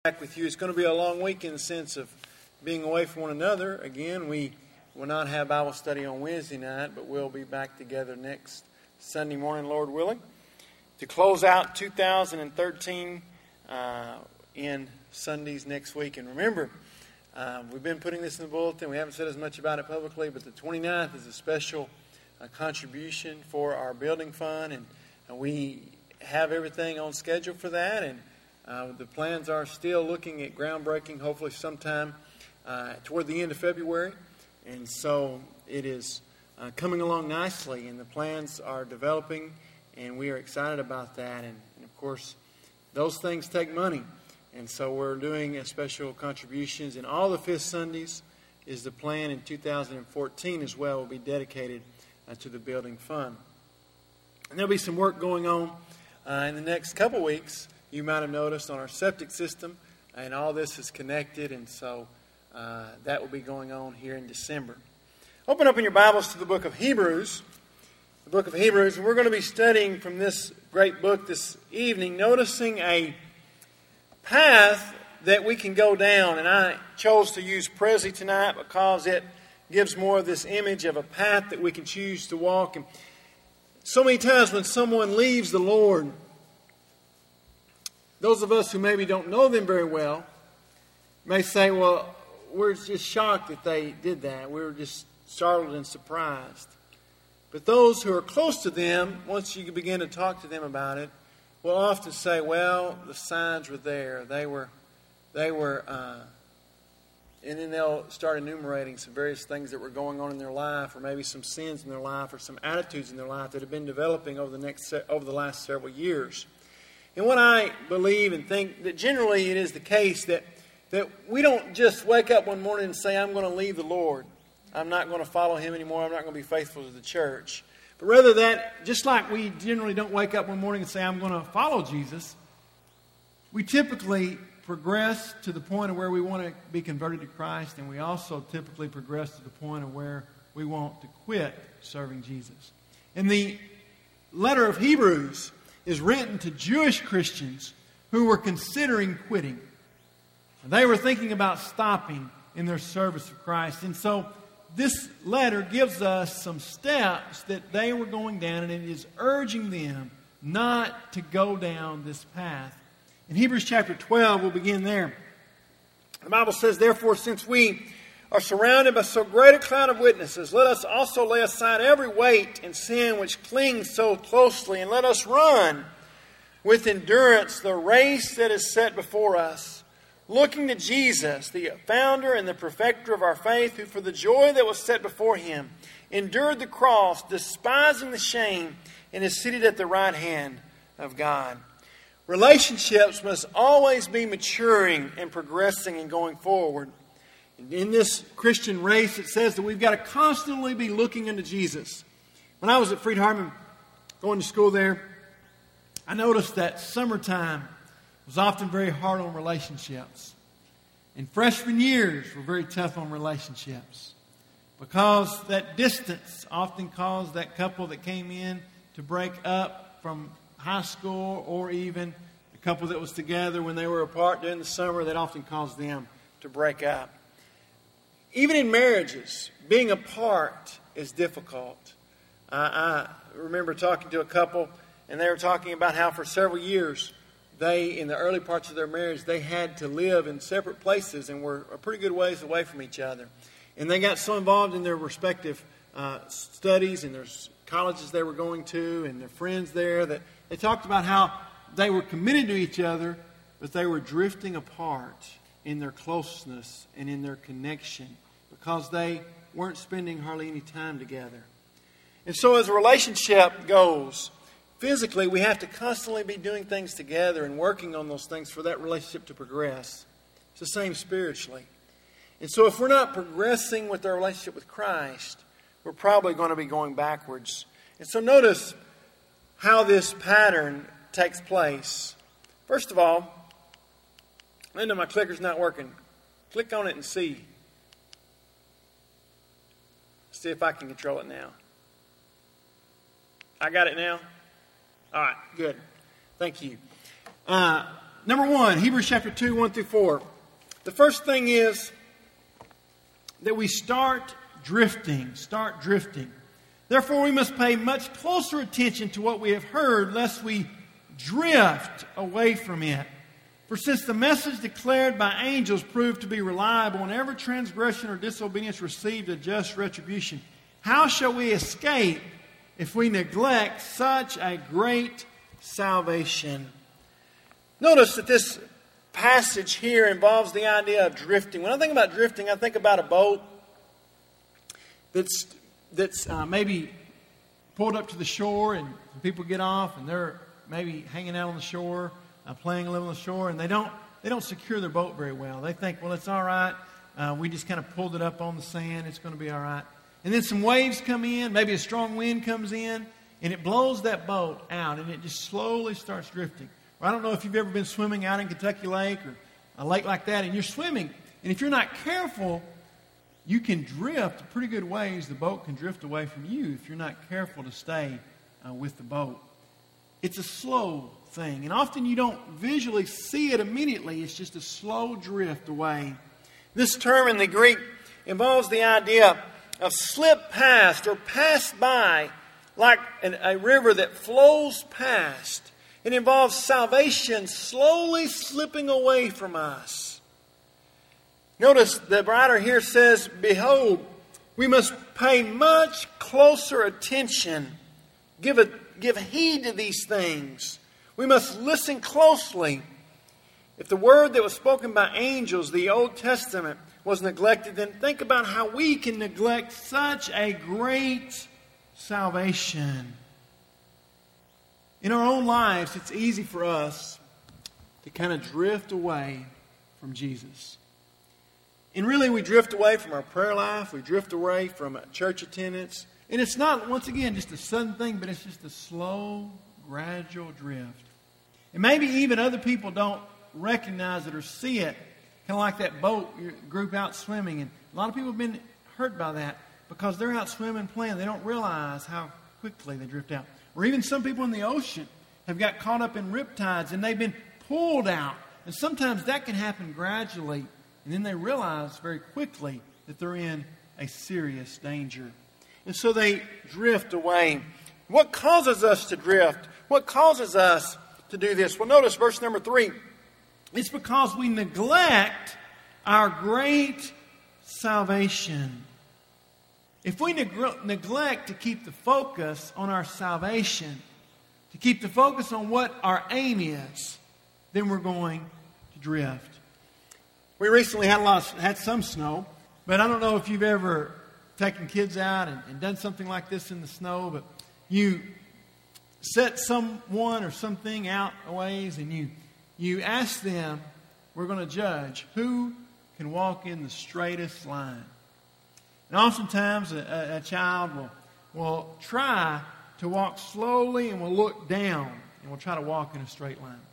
Back with you. It's going to be a long week in the sense of being away from one another. Again, we will not have Bible study on Wednesday night, but we'll be back together next Sunday morning, Lord willing, to close out 2013 in Sundays next week. And remember, we've been putting this in the bulletin. We haven't said as much about it publicly, but the 29th is a special contribution for our building fund, and we have everything on schedule for that. And the plans are still looking at groundbreaking, hopefully sometime toward the end of February. And so it is coming along nicely, and the plans are developing, and we are excited about that. And of course, those things take money. And so we're doing a special contributions. And all the fifth Sundays is the plan in 2014 as well will be dedicated to the building fund. And there'll be some work going on in the next couple weeks. You might have noticed on our septic system, and all this is connected, and so that will be going on here in December. Open up in your Bibles to the book of Hebrews. The book of Hebrews, and we're going to be studying from this great book this evening, noticing a path that we can go down. And I chose to use Prezi tonight because it gives more of this image of a path that we can choose to walk. And so many times when someone leaves the Lord, those of us who maybe don't know them very well may say, well, we're just shocked that they did that. We were just startled and surprised. But those who are close to them, once you begin to talk to them about it, will often say, well, the signs were there. They were, and then they'll start enumerating some various things that were going on in their life, or maybe some sins in their life, or some attitudes in their life that have been developing over the last several years. And what I believe and think that generally it is the case that we don't just wake up one morning and say, I'm going to leave the Lord. I'm not going to follow Him anymore. I'm not going to be faithful to the church. But rather that, just like we generally don't wake up one morning and say, I'm going to follow Jesus, we typically progress to the point of where we want to be converted to Christ, and we also typically progress to the point of where we want to quit serving Jesus. And the letter of Hebrews is written to Jewish Christians who were considering quitting. They were thinking about stopping in their service of Christ. And so this letter gives us some steps that they were going down, and it is urging them not to go down this path. In Hebrews chapter 12, we'll begin there. The Bible says, therefore, since we are surrounded by so great a cloud of witnesses, let us also lay aside every weight and sin which clings so closely, and let us run with endurance the race that is set before us, looking to Jesus, the founder and the perfecter of our faith, who for the joy that was set before Him endured the cross, despising the shame, and is seated at the right hand of God. Relationships must always be maturing and progressing and going forward. In this Christian race, it says that we've got to constantly be looking into Jesus. When I was at Freed-Hardeman, going to school there, I noticed that summertime was often very hard on relationships. And freshman years were very tough on relationships, because that distance often caused that couple that came in to break up from high school, or even the couple that was together when they were apart during the summer, that often caused them to break up. Even in marriages, being apart is difficult. I remember talking to a couple, and they were talking about how for several years, they, in the early parts of their marriage, they had to live in separate places and were a pretty good ways away from each other. And they got so involved in their respective studies and their colleges they were going to and their friends there that they talked about how they were committed to each other, but they were drifting apart in their closeness and in their connection because they weren't spending hardly any time together. And so as a relationship goes, physically we have to constantly be doing things together and working on those things for that relationship to progress. It's the same spiritually. And so if we're not progressing with our relationship with Christ, we're probably going to be going backwards. And so notice how this pattern takes place. First of all, Linda, my clicker's not working. Click on it and see. See if I can control it now. I got it now? All right, good. Thank you. Number one, Hebrews chapter 2, 1 through 4. The first thing is that we start drifting. Start drifting. Therefore, we must pay much closer attention to what we have heard, lest we drift away from it. For since the message declared by angels proved to be reliable, and every transgression or disobedience received a just retribution, how shall we escape if we neglect such a great salvation? Notice that this passage here involves the idea of drifting. When I think about drifting, I think about a boat that's maybe pulled up to the shore, and people get off, and they're maybe hanging out on the shore, playing a little on the shore, and they don't secure their boat very well. They think, well, it's all right. We just kind of pulled it up on the sand. It's going to be all right. And then some waves come in, maybe a strong wind comes in, and it blows that boat out, and it just slowly starts drifting. Or I don't know if you've ever been swimming out in Kentucky Lake or a lake like that, and you're swimming, and if you're not careful, you can drift pretty good ways. The boat can drift away from you if you're not careful to stay with the boat. It's a slow thing, and often you don't visually see it immediately. It's just a slow drift away. This term in the Greek involves the idea of slip past or pass by, like a river that flows past. It involves salvation slowly slipping away from us. Notice the writer here says, behold, we must pay much closer attention. Give heed to these things. We must listen closely. If the word that was spoken by angels, the Old Testament, was neglected, then think about how we can neglect such a great salvation. In our own lives, it's easy for us to kind of drift away from Jesus. And really, we drift away from our prayer life. We drift away from church attendance. And it's not, once again, just a sudden thing, but it's just a slow, gradual drift. And maybe even other people don't recognize it or see it. Kind of like that boat group out swimming. And a lot of people have been hurt by that because they're out swimming, playing. They don't realize how quickly they drift out. Or even some people in the ocean have got caught up in riptides and they've been pulled out. And sometimes that can happen gradually. And then they realize very quickly that they're in a serious danger. And so they drift away. What causes us to drift? What causes us to do this? Well, notice verse number 3. It's because we neglect our great salvation. If we neglect to keep the focus on our salvation, to keep the focus on what our aim is, then we're going to drift. We recently had some snow, but I don't know if you've ever taken kids out and done something like this in the snow, but you set someone or something out a ways and you ask them, we're going to judge who can walk in the straightest line. And oftentimes a child will try to walk slowly and will look down and will try to walk in a straight line.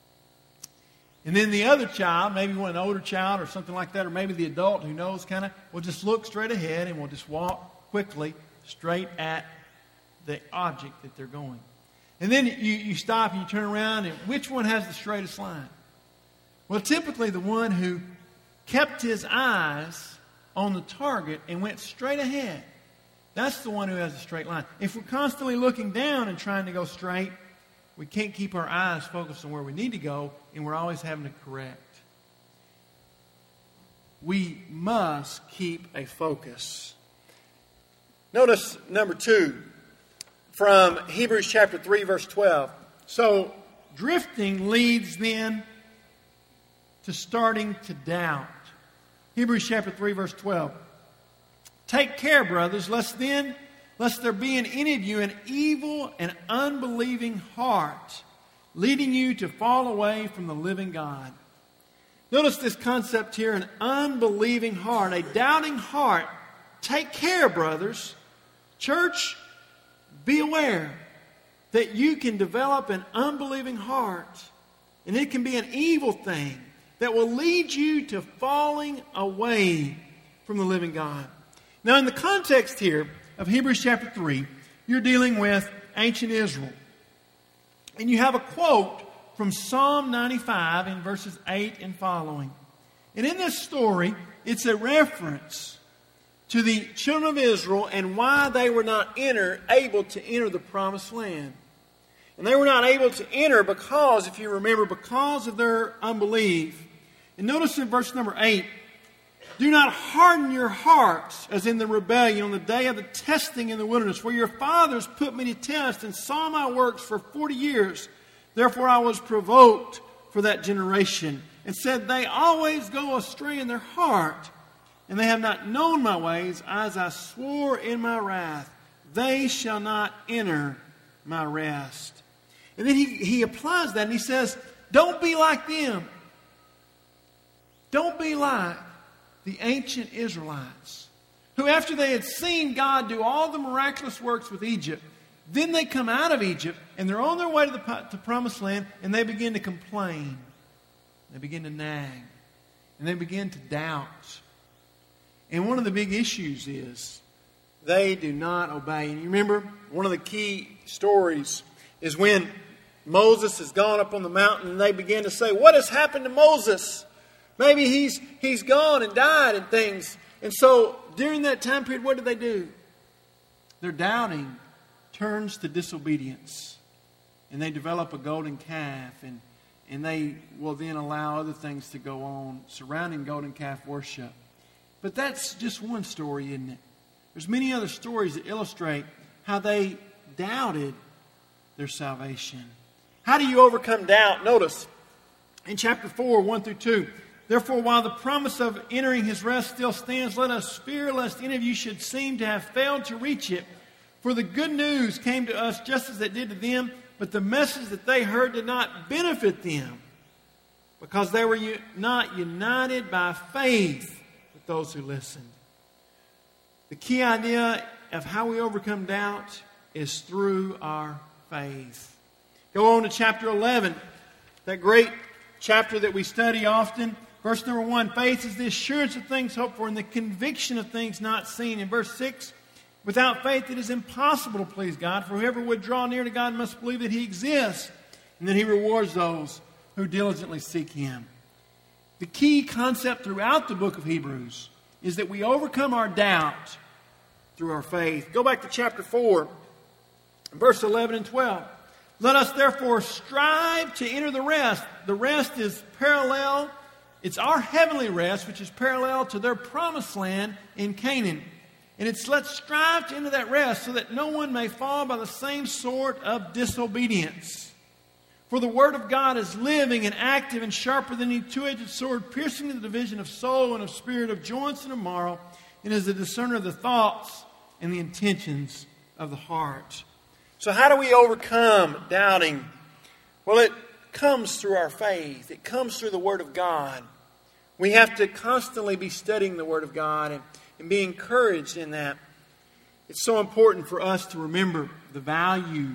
And then the other child, maybe an older child or something like that, or maybe the adult who knows kind of, will just look straight ahead and will just walk quickly straight at the object that they're going. And then you stop and you turn around, and which one has the straightest line? Well, typically the one who kept his eyes on the target and went straight ahead. That's the one who has a straight line. If we're constantly looking down and trying to go straight, we can't keep our eyes focused on where we need to go, and we're always having to correct. We must keep a focus. Notice number 2 from Hebrews chapter 3, verse 12. So, drifting leads then to starting to doubt. Hebrews chapter 3, verse 12. Take care, brothers, lest there be in any of you an evil and unbelieving heart, leading you to fall away from the living God. Notice this concept here, an unbelieving heart, a doubting heart. Take care, brothers. Church, be aware that you can develop an unbelieving heart, and it can be an evil thing that will lead you to falling away from the living God. Now, in the context here of Hebrews chapter 3, you're dealing with ancient Israel. And you have a quote from Psalm 95 in verses 8 and following. And in this story, it's a reference to the children of Israel and why they were not able to enter the promised land. And they were not able to enter because, if you remember, because of their unbelief. And notice in verse number 8, do not harden your hearts as in the rebellion on the day of the testing in the wilderness, where your fathers put me to test and saw my works for 40 years. Therefore I was provoked for that generation, and said, they always go astray in their heart, and they have not known my ways, as I swore in my wrath. They shall not enter my rest. And then he applies that, and he says, don't be like them. Don't be like the ancient Israelites, who after they had seen God do all the miraculous works with Egypt, then they come out of Egypt, and they're on their way to the promised land, and they begin to complain. They begin to nag. And they begin to doubt. And one of the big issues is they do not obey. And you remember, one of the key stories is when Moses has gone up on the mountain, and they begin to say, what has happened to Moses? Maybe he's gone and died and things. And so during that time period, what do? Their doubting turns to disobedience. And they develop a golden calf, and they will then allow other things to go on surrounding golden calf worship. But that's just one story, isn't it? There's many other stories that illustrate how they doubted their salvation. How do you overcome doubt? Notice in chapter 4, 1 through 2. Therefore, while the promise of entering his rest still stands, let us fear lest any of you should seem to have failed to reach it. For the good news came to us just as it did to them, but the message that they heard did not benefit them, because they were not united by faith with those who listened. The key idea of how we overcome doubt is through our faith. Go on to chapter 11, that great chapter that we study often. Verse number 1, faith is the assurance of things hoped for and the conviction of things not seen. In verse 6, without faith it is impossible to please God, for whoever would draw near to God must believe that he exists, and that he rewards those who diligently seek him. The key concept throughout the book of Hebrews is that we overcome our doubt through our faith. Go back to chapter 4, verse 11 and 12. Let us therefore strive to enter the rest. The rest is parallel. It's our heavenly rest, which is parallel to their promised land in Canaan. And it's let's strive to enter that rest so that no one may fall by the same sort of disobedience. For the word of God is living and active and sharper than any two-edged sword, piercing the division of soul and of spirit, of joints and of marrow, and is a discerner of the thoughts and the intentions of the heart. So how do we overcome doubting? Well, it comes through our faith. It comes through the Word of God. We have to constantly be studying the Word of God and be encouraged in that. It's so important for us to remember the value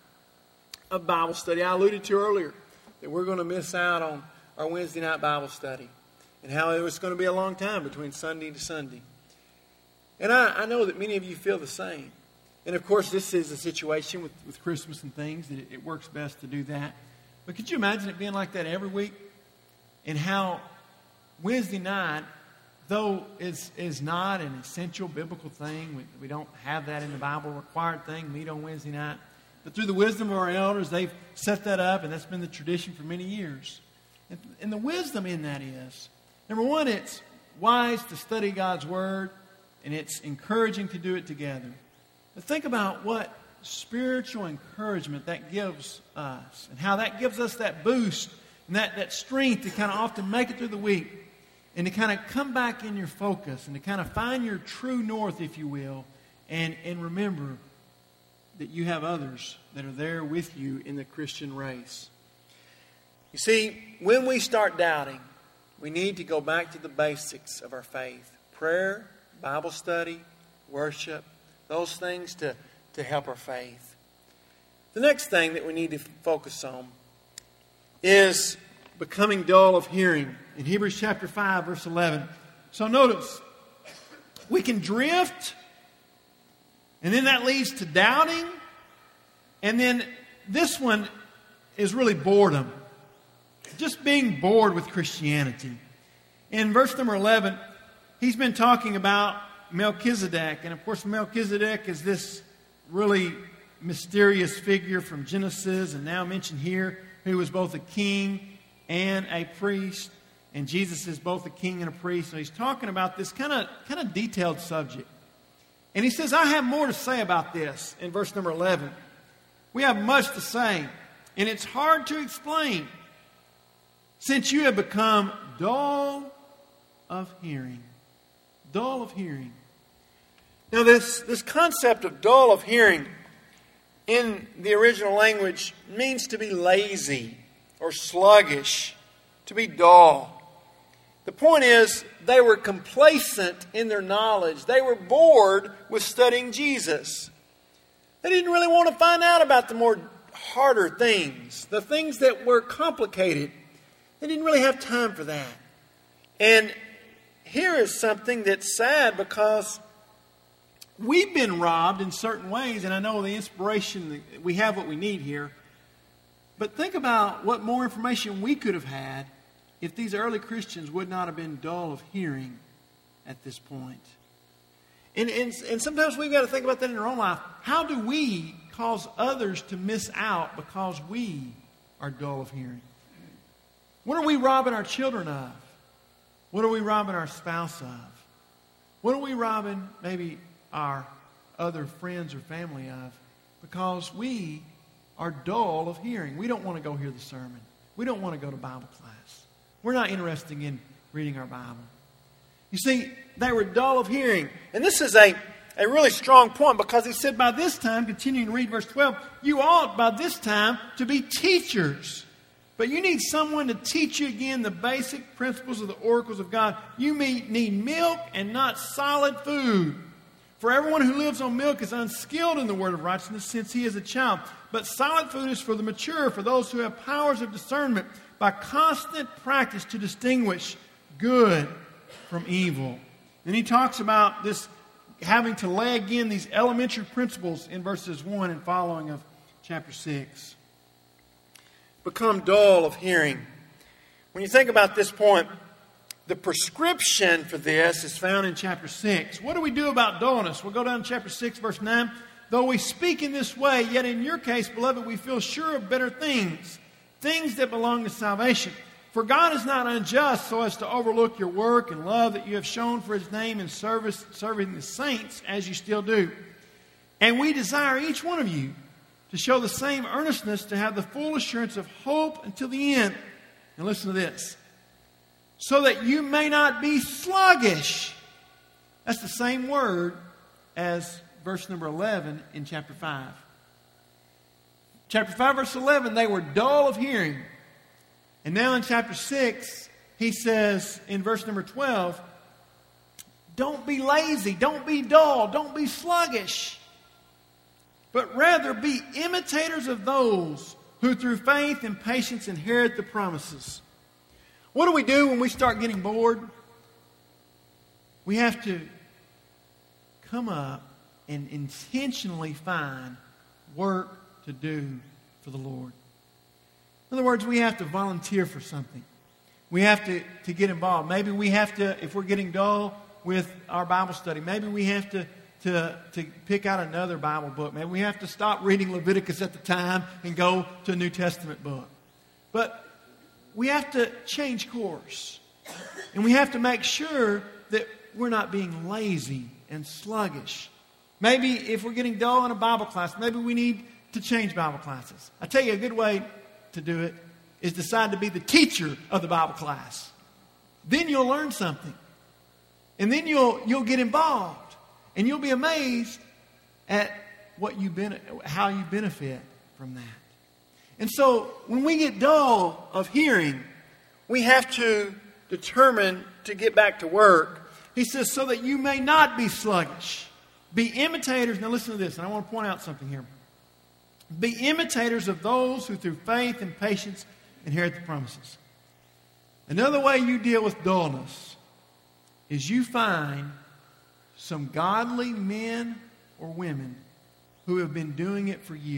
of Bible study. I alluded to earlier that we're going to miss out on our Wednesday night Bible study and how it's going to be a long time between Sunday to Sunday. And I know that many of you feel the same. And of course, this is a situation with Christmas and things that it works best to do that. But could you imagine it being like that every week? And how Wednesday night, though is not an essential biblical thing, we don't have that in the Bible, required thing, meet on Wednesday night. But through the wisdom of our elders, they've set that up, and that's been the tradition for many years. And the wisdom in that is, number one, it's wise to study God's Word, and it's encouraging to do it together. But think about what spiritual encouragement that gives us, and how that gives us that boost and that strength to kind of often make it through the week, and to kind of come back in your focus, and to kind of find your true north, if you will, and remember that you have others that are there with you in the Christian race. You see, when we start doubting, we need to go back to the basics of our faith. Prayer, Bible study, worship, those things to help our faith. The next thing that we need to focus on is becoming dull of hearing. In Hebrews chapter 5, verse 11. So notice, we can drift, and then that leads to doubting, and then this one is really boredom. just being bored with Christianity. In verse number 11, he's been talking about Melchizedek. And of course, Melchizedek is this really mysterious figure from Genesis and now mentioned here, who was both a king and a priest. And Jesus is both a king and a priest. So he's talking about this kind of detailed subject. And he says, I have more to say about this in verse number 11. We have much to say, and it's hard to explain, since you have become dull of hearing. Dull of hearing. Now this concept of dull of hearing in the original language means to be lazy or sluggish, to be dull. The point is, they were complacent in their knowledge. They were bored with studying Jesus. They didn't really want to find out about the more harder things, the things that were complicated. They didn't really have time for that. And here is something that's sad, because we've been robbed in certain ways, and I know the inspiration, we have what we need here. But think about what more information we could have had if these early Christians would not have been dull of hearing at this point. And sometimes we've got to think about that in our own life. How do we cause others to miss out because we are dull of hearing? What are we robbing our children of? What are we robbing our spouse of? What are we robbing maybe our other friends or family of? Because we are dull of hearing. We don't want to go hear the sermon. We don't want to go to Bible class. We're not interested in reading our Bible. You see, they were dull of hearing. And this is a really strong point, because He said, by this time, continuing to read verse 12, you ought by this time to be teachers. But you need someone to teach you again the basic principles of the oracles of God. You need milk and not solid food. For everyone who lives on milk is unskilled in the word of righteousness, since he is a child. But solid food is for the mature, for those who have powers of discernment, by constant practice to distinguish good from evil. And he talks about this having to lay again these elementary principles in verses 1 and following of chapter 6. Become dull of hearing. When you think about this point, the prescription for this is found in chapter 6. What do we do about dullness? We'll go down to chapter 6, verse 9. Though we speak in this way, yet in your case, beloved, we feel sure of better things, things that belong to salvation. For God is not unjust so as to overlook your work and love that you have shown for His name in serving the saints, as you still do. And we desire each one of you to show the same earnestness, to have the full assurance of hope until the end. And listen to this. So that you may not be sluggish. That's the same word as verse number 11 in chapter 5. Chapter 5, verse 11, they were dull of hearing. And now in chapter 6, he says in verse number 12, don't be lazy, don't be dull, don't be sluggish, but rather be imitators of those who through faith and patience inherit the promises. What do we do when we start getting bored? We have to come up and intentionally find work to do for the Lord. In other words, we have to volunteer for something. We have to get involved. Maybe we have to, if we're getting dull with our Bible study, maybe we have to pick out another Bible book. Maybe we have to stop reading Leviticus at the time and go to a New Testament book. But we have to change course. And we have to make sure that we're not being lazy and sluggish. Maybe if we're getting dull in a Bible class, maybe we need to change Bible classes. I tell you, a good way to do it is decide to be the teacher of the Bible class. Then you'll learn something. And then you'll get involved. And you'll be amazed at how you benefit from that. And so when we get dull of hearing, we have to determine to get back to work. He says, so that you may not be sluggish. Be imitators. Now listen to this, and I want to point out something here. Be imitators of those who through faith and patience inherit the promises. Another way you deal with dullness is you find some godly men or women who have been doing it for years.